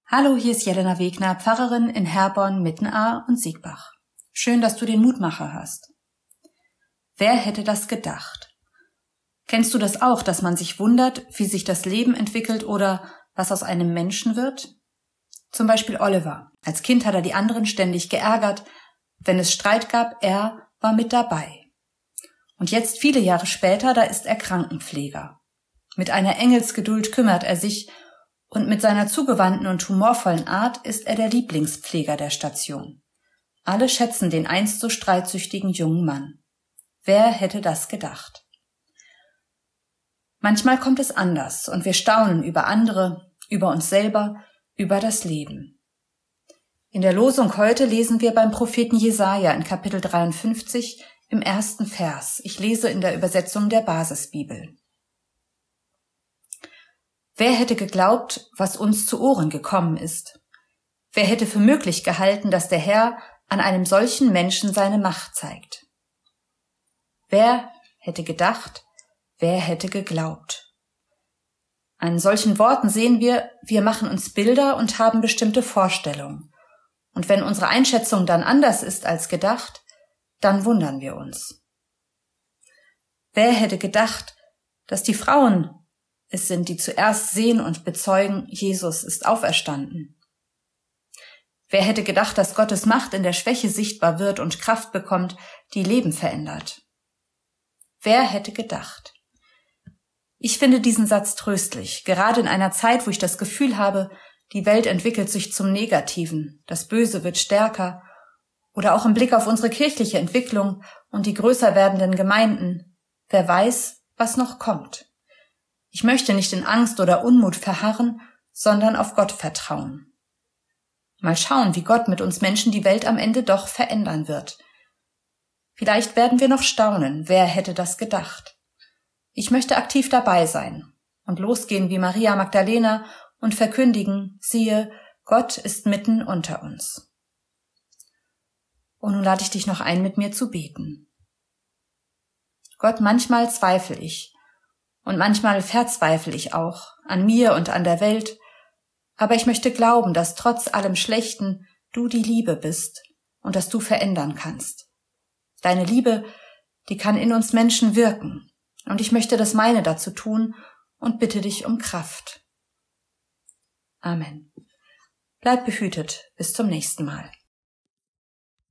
Hallo, hier ist Jelena Wegner, Pfarrerin in Herborn, Mittenaar und Siegbach. Schön, dass du den Mutmacher hast. Wer hätte das gedacht? Kennst du das auch, dass man sich wundert, wie sich das Leben entwickelt oder was aus einem Menschen wird? Zum Beispiel Oliver. Als Kind hat er die anderen ständig geärgert. Wenn es Streit gab, er war mit dabei. Und jetzt, viele Jahre später, da ist er Krankenpfleger. Mit einer Engelsgeduld kümmert er sich und mit seiner zugewandten und humorvollen Art ist er der Lieblingspfleger der Station. Alle schätzen den einst so streitsüchtigen jungen Mann. Wer hätte das gedacht? Manchmal kommt es anders und wir staunen über andere, über uns selber, über das Leben. In der Losung heute lesen wir beim Propheten Jesaja in Kapitel 53 im 1. Vers. Ich lese in der Übersetzung der Basisbibel. Wer hätte geglaubt, was uns zu Ohren gekommen ist? Wer hätte für möglich gehalten, dass der Herr an einem solchen Menschen seine Macht zeigt? Wer hätte gedacht, wer hätte geglaubt? An solchen Worten sehen wir machen uns Bilder und haben bestimmte Vorstellungen. Und wenn unsere Einschätzung dann anders ist als gedacht, dann wundern wir uns. Wer hätte gedacht, dass die Frauen es sind, die zuerst sehen und bezeugen, Jesus ist auferstanden? Wer hätte gedacht, dass Gottes Macht in der Schwäche sichtbar wird und Kraft bekommt, die Leben verändert? Wer hätte gedacht? Ich finde diesen Satz tröstlich, gerade in einer Zeit, wo ich das Gefühl habe, die Welt entwickelt sich zum Negativen, das Böse wird stärker, oder auch im Blick auf unsere kirchliche Entwicklung und die größer werdenden Gemeinden. Wer weiß, was noch kommt? Ich möchte nicht in Angst oder Unmut verharren, sondern auf Gott vertrauen. Mal schauen, wie Gott mit uns Menschen die Welt am Ende doch verändern wird. Vielleicht werden wir noch staunen, wer hätte das gedacht? Ich möchte aktiv dabei sein und losgehen wie Maria Magdalena und verkündigen, siehe, Gott ist mitten unter uns. Und nun lade ich dich noch ein, mit mir zu beten. Gott, manchmal zweifle ich und manchmal verzweifle ich auch an mir und an der Welt, aber ich möchte glauben, dass trotz allem Schlechten du die Liebe bist und dass du verändern kannst. Deine Liebe, die kann in uns Menschen wirken und ich möchte das meine dazu tun und bitte dich um Kraft. Amen. Bleib behütet, bis zum nächsten Mal.